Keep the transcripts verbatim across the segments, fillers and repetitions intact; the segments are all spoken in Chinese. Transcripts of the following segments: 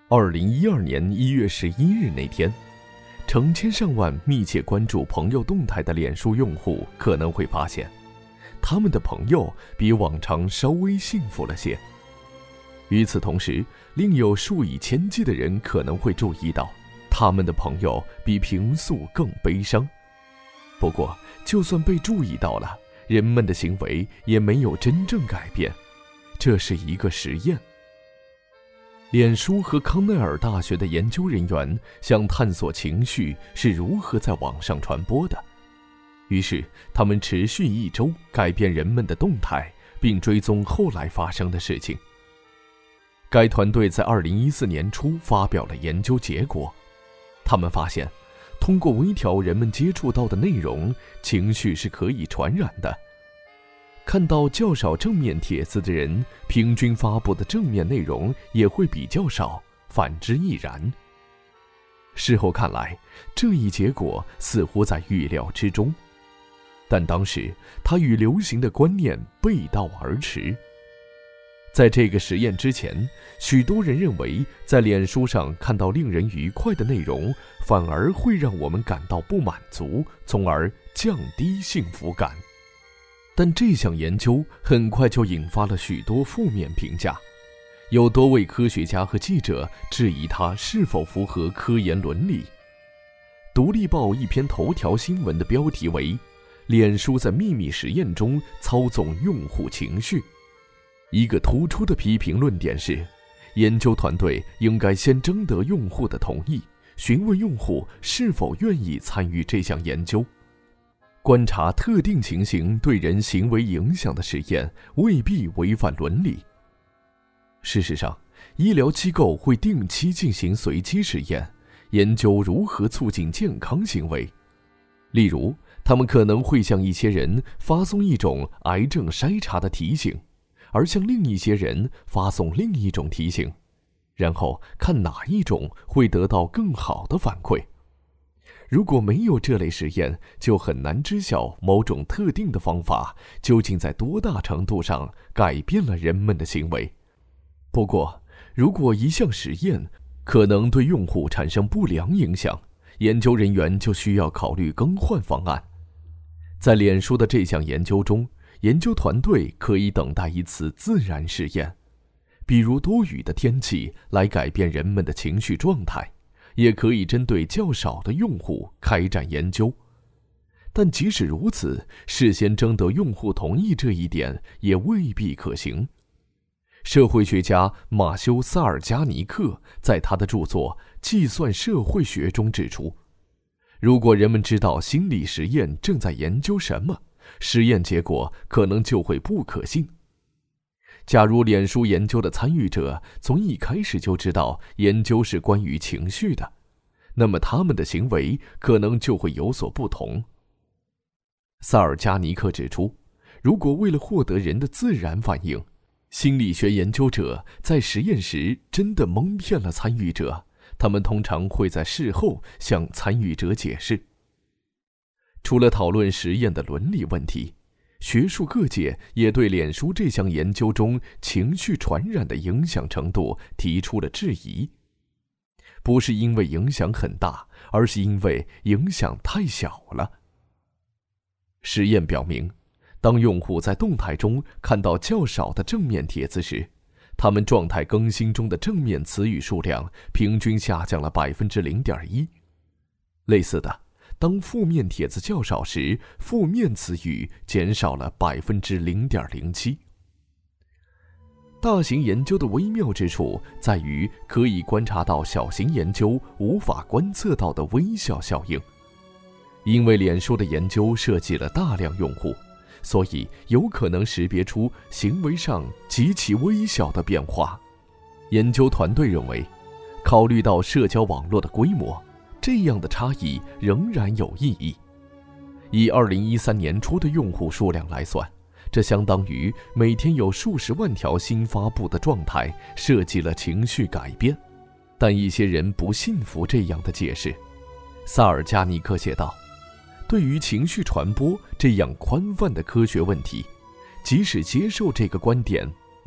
二零一二年一月十一日那天，成千上万密切关注朋友动态的脸书用户可能会发现，他们的朋友比往常稍微幸福了些。与此同时，另有数以千计的人可能会注意到，他们的朋友比平素更悲伤。不过，就算被注意到了，人们的行为也没有真正改变。这是一个实验。脸书和康奈尔大学的研究人员想探索情绪是如何在网上传播的，于是他们持续一周改变人们的动态，并追踪后来发生的事情。该团队在二零一四年初发表了研究结果，他们发现，通过微调人们接触到的内容，情绪是可以传染的。看到较少正面帖子的人，平均发布的正面内容也会比较少，反之亦然。事后看来，这一结果似乎在预料之中，但当时它与流行的观念背道而驰。在这个实验之前，许多人认为在脸书上看到令人愉快的内容，反而会让我们感到不满足，从而降低幸福感。但这项研究很快就引发了许多负面评价，有多位科学家和记者质疑它是否符合科研伦理。独立报一篇头条新闻的标题为“脸书在秘密实验中操纵用户情绪”。一个突出的批评论点是，研究团队应该先征得用户的同意，询问用户是否愿意参与这项研究。观察特定情形对人行为影响的实验未必违反伦理。事实上，医疗机构会定期进行随机实验，研究如何促进健康行为。例如，他们可能会向一些人发送一种癌症筛查的提醒，而向另一些人发送另一种提醒，然后看哪一种会得到更好的反馈。如果没有这类实验，就很难知晓某种特定的方法究竟在多大程度上改变了人们的行为。不过，如果一项实验可能对用户产生不良影响，研究人员就需要考虑更换方案。在脸书的这项研究中，研究团队可以等待一次自然实验，比如多雨的天气来改变人们的情绪状态，也可以针对较少的用户开展研究。但即使如此，事先征得用户同意这一点也未必可行。社会学家马修·萨尔加尼克在他的著作《计算社会学》中指出，如果人们知道心理实验正在研究什么，实验结果可能就会不可信。假如脸书研究的参与者从一开始就知道研究是关于情绪的，那么他们的行为可能就会有所不同。萨尔加尼克指出，如果为了获得人的自然反应，心理学研究者在实验时真的蒙骗了参与者，他们通常会在事后向参与者解释。除了讨论实验的伦理问题，学术各界也对脸书这项研究中情绪传染的影响程度提出了质疑。不是因为影响很大，而是因为影响太小了。实验表明，当用户在动态中看到较少的正面帖子时，他们状态更新中的正面词语数量平均下降了 百分之零点一。 类似的，当负面帖子较少时，负面词语减少了 百分之零点零七。 大型研究的微妙之处在于可以观察到小型研究无法观测到的微小效应。因为脸书的研究涉及了大量用户，所以有可能识别出行为上极其微小的变化。研究团队认为，考虑到社交网络的规模，这样的差异仍然有意义。以二零一三年初的用户数量来算，这相当于每天有数十万条新发布的状态涉及了情绪改变。但一些人不信服这样的解释。萨尔加尼克写道，对于情绪传播这样宽泛的科学问题，即使接受这个观点，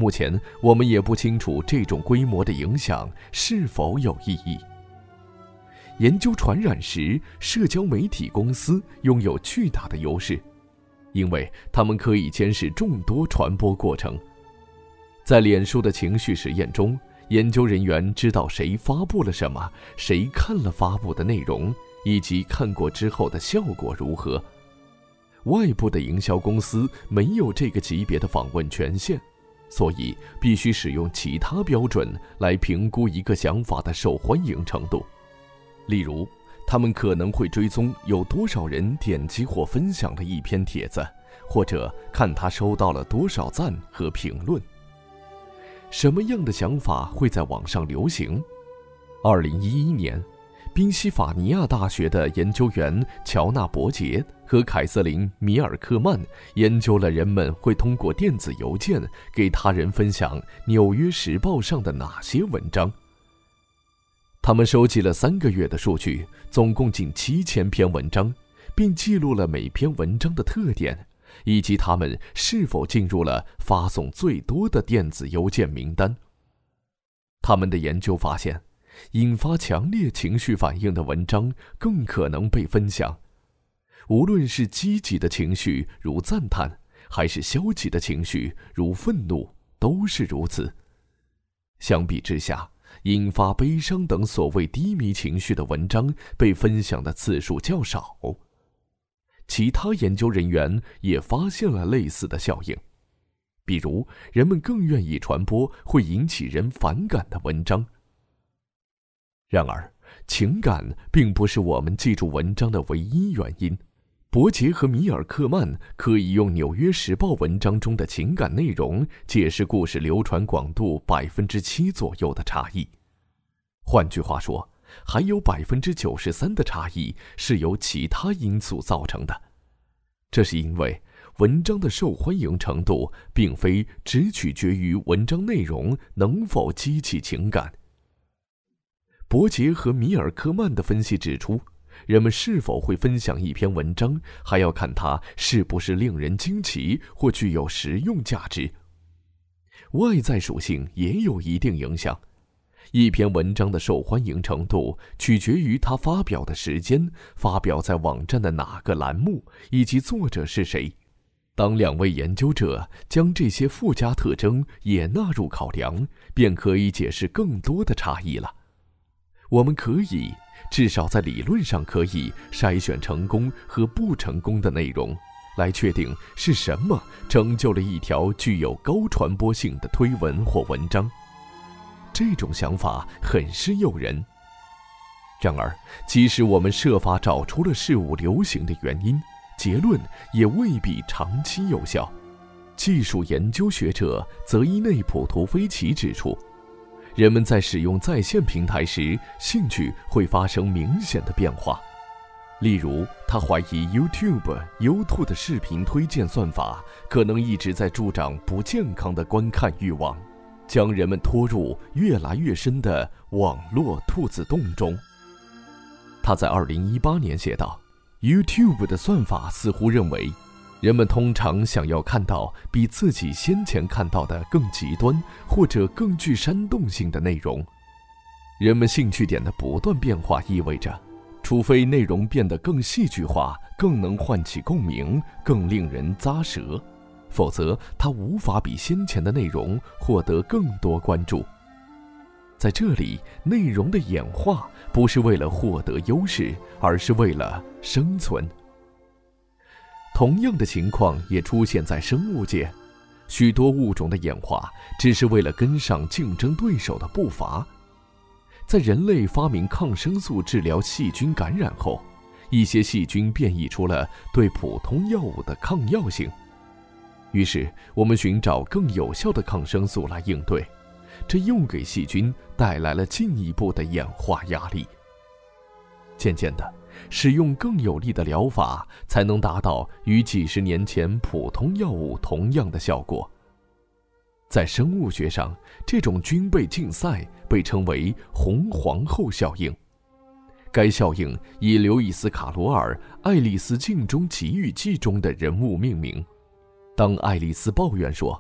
目前我们也不清楚这种规模的影响是否有意义。研究传染时，社交媒体公司拥有巨大的优势，因为他们可以监视众多传播过程。在脸书的情绪实验中，研究人员知道谁发布了什么，谁看了发布的内容，以及看过之后的效果如何。外部的营销公司没有这个级别的访问权限，所以必须使用其他标准来评估一个想法的受欢迎程度。例如，他们可能会追踪有多少人点击或分享了一篇帖子，或者看他收到了多少赞和评论。什么样的想法会在网上流行？二零一一年，宾夕法尼亚大学的研究员乔纳伯杰和凯瑟琳·米尔克曼研究了人们会通过电子邮件给他人分享《纽约时报》上的哪些文章。他们收集了三个月的数据，总共近七千篇文章，并记录了每篇文章的特点，以及他们是否进入了发送最多的电子邮件名单。他们的研究发现，引发强烈情绪反应的文章更可能被分享，无论是积极的情绪如赞叹，还是消极的情绪如愤怒，都是如此。相比之下，引发悲伤等所谓低迷情绪的文章被分享的次数较少。其他研究人员也发现了类似的效应，比如人们更愿意传播会引起人反感的文章。然而，情感并不是我们记住文章的唯一原因。伯杰和米尔克曼可以用《纽约时报》文章中的情感内容解释故事流传广度百分之七左右的差异。换句话说，还有百分之九十三的差异是由其他因素造成的。这是因为文章的受欢迎程度并非只取决于文章内容能否激起情感。伯杰和米尔科曼的分析指出，人们是否会分享一篇文章，还要看它是不是令人惊奇或具有实用价值。外在属性也有一定影响。一篇文章的受欢迎程度取决于它发表的时间、发表在网站的哪个栏目以及作者是谁。当两位研究者将这些附加特征也纳入考量，便可以解释更多的差异了。我们可以，至少在理论上可以筛选成功和不成功的内容，来确定是什么成就了一条具有高传播性的推文或文章。这种想法很是诱人。然而，即使我们设法找出了事物流行的原因，结论也未必长期有效。技术研究学者泽伊内普图菲奇指出，人们在使用在线平台时，兴趣会发生明显的变化。例如，他怀疑 YouTube、YouTube 的视频推荐算法可能一直在助长不健康的观看欲望，将人们拖入越来越深的网络兔子洞中。他在二零一八年写道 ：YouTube 的算法似乎认为，人们通常想要看到比自己先前看到的更极端或者更具煽动性的内容。人们兴趣点的不断变化意味着，除非内容变得更戏剧化、更能唤起共鸣、更令人咂舌，否则它无法比先前的内容获得更多关注。在这里，内容的演化不是为了获得优势，而是为了生存。同样的情况也出现在生物界，许多物种的演化只是为了跟上竞争对手的步伐。在人类发明抗生素治疗细菌感染后，一些细菌变异出了对普通药物的抗药性。于是，我们寻找更有效的抗生素来应对，这又给细菌带来了进一步的演化压力。渐渐的，使用更有力的疗法才能达到与几十年前普通药物同样的效果。在生物学上，这种军备竞赛被称为红皇后效应。该效应以刘易斯·卡罗尔《爱丽丝镜中奇遇记》中的人物命名。当爱丽丝抱怨说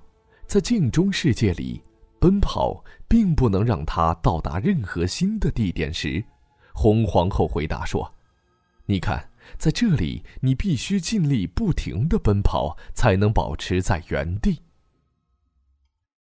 在镜中世界里，奔跑并不能让他到达任何新的地点时，红皇后回答说：你看，在这里你必须尽力不停地奔跑，才能保持在原地。